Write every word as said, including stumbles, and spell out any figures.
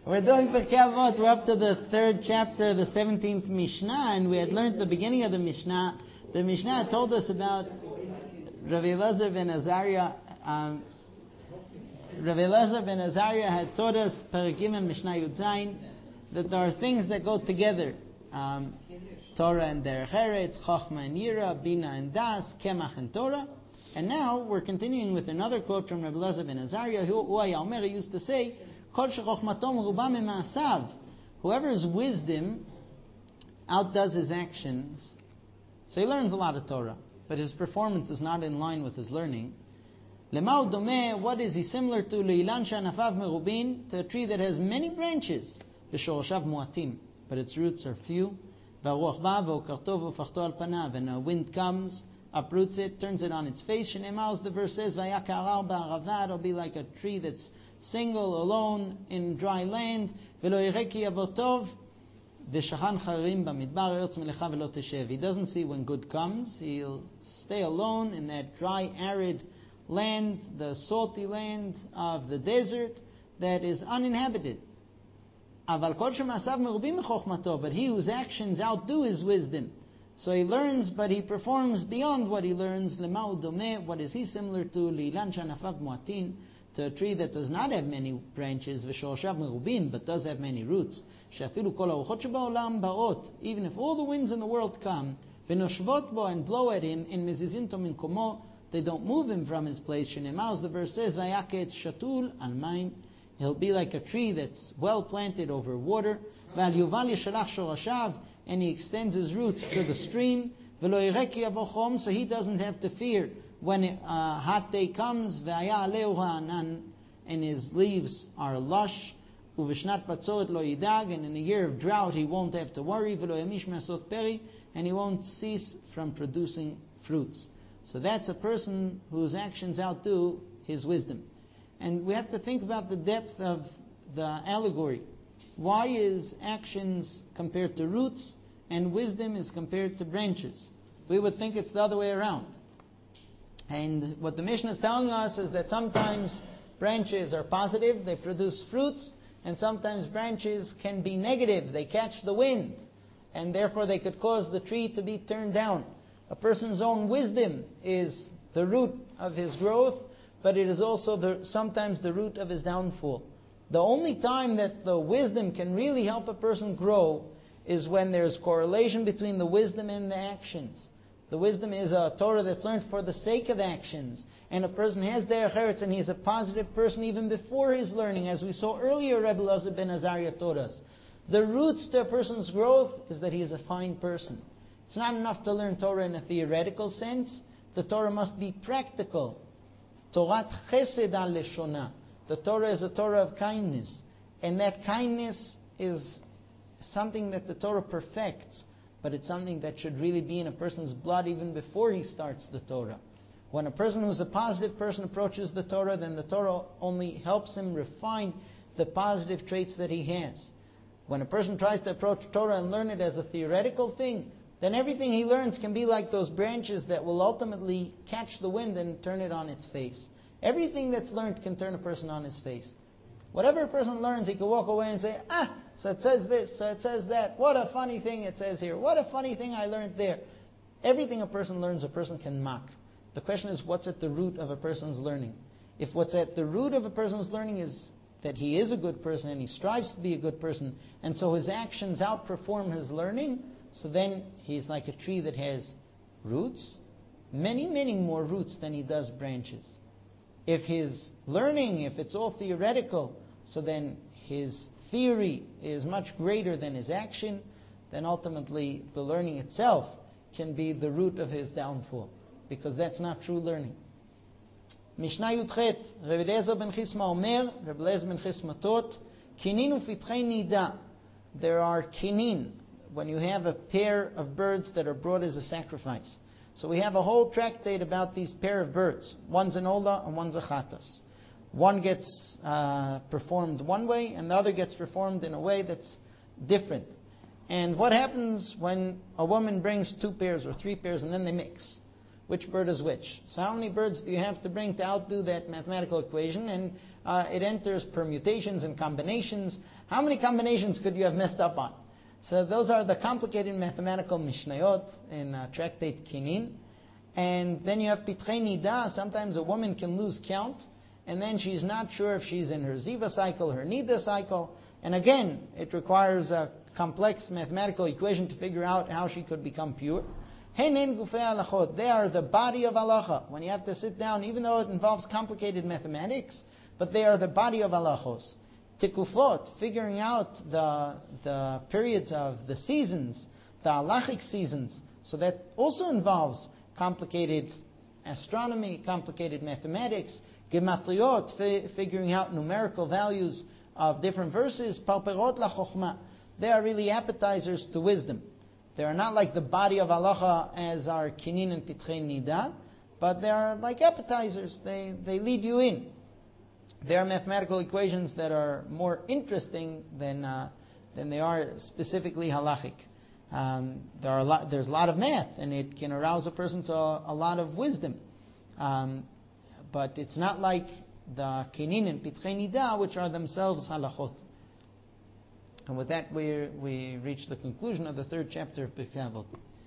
We're doing Pirkei Avot. We're up to the third chapter, the seventeenth Mishnah, and we had learned the beginning of the Mishnah. The Mishnah told us about Rabbi Elazar ben Azariah. Um, Rabbi Elazar ben Azariah had taught us Perek Gimel Mishnah Yud Zayin that there are things that go together: um, Torah and Derech Eretz, Chochma and Yira, Bina and Das, Kemach and Torah. And now we're continuing with another quote from Rabbi Elazar ben Azariah, who Omer used to say, whoever's wisdom outdoes his actions, so he learns a lot of Torah, but his performance is not in line with his learning. What is he similar to? To a tree that has many branches, but its roots are few. And a wind comes, uproots it, turns it on its face. The verse says, it'll be like a tree that's single, alone, in dry land. He doesn't see when good comes. He'll stay alone in that dry, arid land, the salty land of the desert that is uninhabited. But he whose actions outdo his wisdom, so he learns, but he performs beyond what he learns. What is he similar to? To a tree that does not have many branches, but does have many roots. Even if all the winds in the world come and blow at him, they don't move him from his place. The verse says, he'll be like a tree that's well planted over water, and he extends his roots to the stream, so he doesn't have to fear when a uh, hot day comes, and his leaves are lush, and in a year of drought he won't have to worry, and he won't cease from producing fruits. So that's a person whose actions outdo his wisdom. And we have to think about the depth of the allegory. Why is actions compared to roots and wisdom is compared to branches? We would think it's the other way around. And what the Mishnah is telling us is that sometimes branches are positive, they produce fruits, and sometimes branches can be negative, they catch the wind, and therefore they could cause the tree to be turned down. A person's own wisdom is the root of his growth, but it is also the, sometimes the root of his downfall. The only time that the wisdom can really help a person grow is when there's correlation between the wisdom and the actions. The wisdom is a Torah that's learned for the sake of actions. And a person has derech eretz and he's a positive person even before his learning. As we saw earlier, Rabbi Elazar ben Azariah taught us. The roots to a person's growth is that he is a fine person. It's not enough to learn Torah in a theoretical sense. The Torah must be practical. Torat chesed al leshona. The Torah is a Torah of kindness. And that kindness is something that the Torah perfects. But it's something that should really be in a person's blood even before he starts the Torah. When a person who's a positive person approaches the Torah, then the Torah only helps him refine the positive traits that he has. When a person tries to approach Torah and learn it as a theoretical thing, then everything he learns can be like those branches that will ultimately catch the wind and turn it on its face. Everything that's learned can turn a person on his face. Whatever a person learns, he can walk away and say, ah, so it says this, so it says that. What a funny thing it says here. What a funny thing I learned there. Everything a person learns, a person can mock. The question is, what's at the root of a person's learning? If what's at the root of a person's learning is that he is a good person and he strives to be a good person, and so his actions outperform his learning, so then he's like a tree that has roots, many, many more roots than he does branches. If his learning, if it's all theoretical, so then his theory is much greater than his action, then ultimately the learning itself can be the root of his downfall, because that's not true learning. Mishnah Yudchet, Rabbi Eliezer ben Chisma Omer, Rabbi Eliezer ben Chisma taught, Kinin ufitchei nida. There are kinin, when you have a pair of birds that are brought as a sacrifice. So we have a whole tractate about these pair of birds. One's an ola and one's a chatas. One gets uh, performed one way and the other gets performed in a way that's different. And what happens when a woman brings two pairs or three pairs and then they mix? which bird is which. So how many birds do you have to bring to outdo that mathematical equation? And uh, it enters permutations and combinations. How many combinations could you have messed up on? So those are the complicated mathematical mishnayot in uh, tractate Kinin. And then you have Pitrei Nida. Sometimes a woman can lose count, and then she's not sure if she's in her Ziva cycle, her Nida cycle. And again, it requires a complex mathematical equation to figure out how she could become pure. Henin Gufei Halachot. They are the body of halacha. When you have to sit down, even though it involves complicated mathematics, but they are the body of halachos. Tikufot, figuring out the, the periods of the seasons, the halachic seasons. So that also involves complicated astronomy, complicated mathematics. Gematriot, fi- figuring out numerical values of different verses. Parperot lachokhmah. They are really appetizers to wisdom. They are not like the body of halacha as our Kinin and Pitrei Nida, but they are like appetizers. They, they lead you in. They are mathematical equations that are more interesting than uh, than they are specifically halachic. Um, there are a lot, there's a lot of math, and it can arouse a person to a, a lot of wisdom. Um, but it's not like the Kinin and Pitrei Nida, which are themselves halachot. And with that, we we reach the conclusion of the third chapter of Pirkei Avot.